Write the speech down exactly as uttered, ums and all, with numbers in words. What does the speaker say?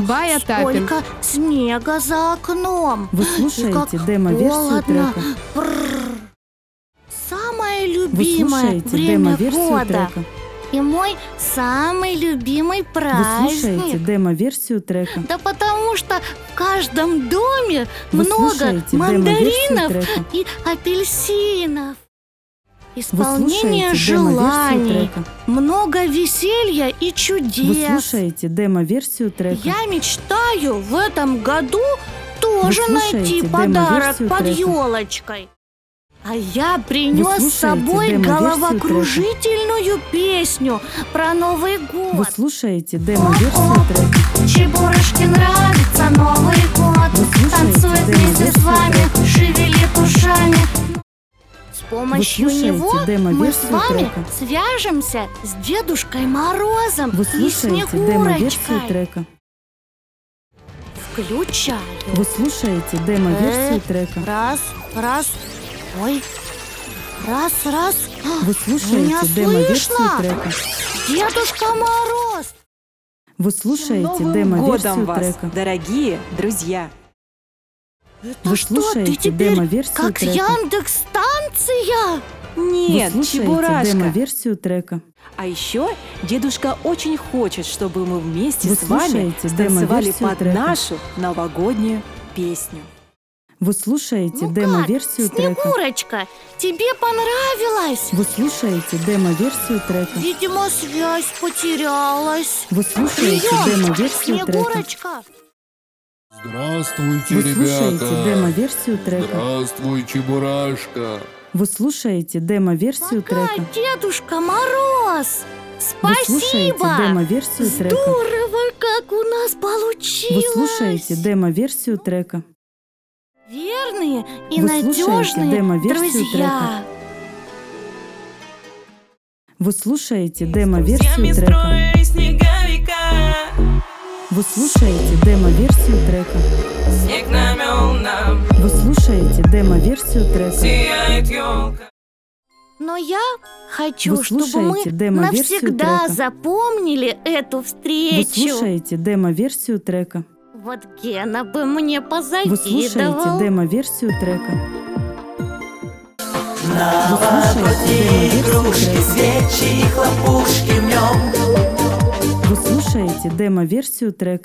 Бая Тапин. Сколько снега за окном. Вы И слушаете как демо-версию холодно. трека. Бррр. Самое Вы любимое слушаете время демо-версию года. трека. И мой самый любимый Вы слушаете праздник. демо-версию трека. Да потому что в каждом доме Вы много слушаете демо-версию мандаринов трека. и апельсинов. Вы Исполнение слушаете демо-версию желаний, трека. много веселья и Вы чудес. слушаете демо-версию трека. Я мечтаю в этом году тоже Вы слушаете найти подарок демо-версию под трека. елочкой. А я принес Вы с собой слушаете демо-версию головокружительную песню про Новый год. Вы слушаете демо-версию трека. Чебурашке нравится Новый год. Вы слушаете Танцует вместе с демо-версию вами, трека. шевелит ушами. С помощью слушаете него мы с демо-версию вами трека. свяжемся с Дедушкой Морозом Вы и слушаете демо-версию Снегурочкой. трека. Включаю. Вы слушаете демо-версию Э, трека. Раз, раз. Ой. Раз, раз. А, Вы меня слушаете демо-версию слышно? трека. Дедушка Мороз. Вы слушаете Новым демо-версию годом вас, трека. дорогие друзья! Это Вы что, слушаете ты теперь демо-версию как трека. Яндекс-станция? Нет, Вы слушаете Чебурашка! демо-версию трека. А еще дедушка очень хочет, чтобы мы вместе Вы с вами слушаете танцевали демо-версию под трека. нашу новогоднюю песню. Вы слушаете Ну демо-версию как, трека. Снегурочка, тебе понравилось? Вы слушаете демо-версию трека. Видимо, связь потерялась. Вы слушаете Прием, демо-версию трека. Снегурочка. Здравствуйте, Вы слушаете ребята! демо-версию трека. Здравствуй, Чебурашка! Вы слушаете демо-версию Пока, трека. Дедушка Мороз. Вы слушаете Спасибо. демо-версию трека. Здорово, как у нас Вы получилось. слушаете демо-версию трека. Верные и Вы слушаете надежные демо-версию друзья. Вы слушаете демо-версию трека. Строю снеговика, Вы слушаете демо-версию трека. снег намел нам, Вы слушаете демо-версию трека. сияет елка. Но я хочу, Вы чтобы мы слушаете демо-версию навсегда трека. запомнили эту Вы встречу. слушаете демо-версию трека. Вот Гена бы мне Вы слушаете позавидовал. демо-версию трека. Вы слушаете демо-версию трека. Свечи и хлопушки в нем. Вы слушаете демо-версию трека.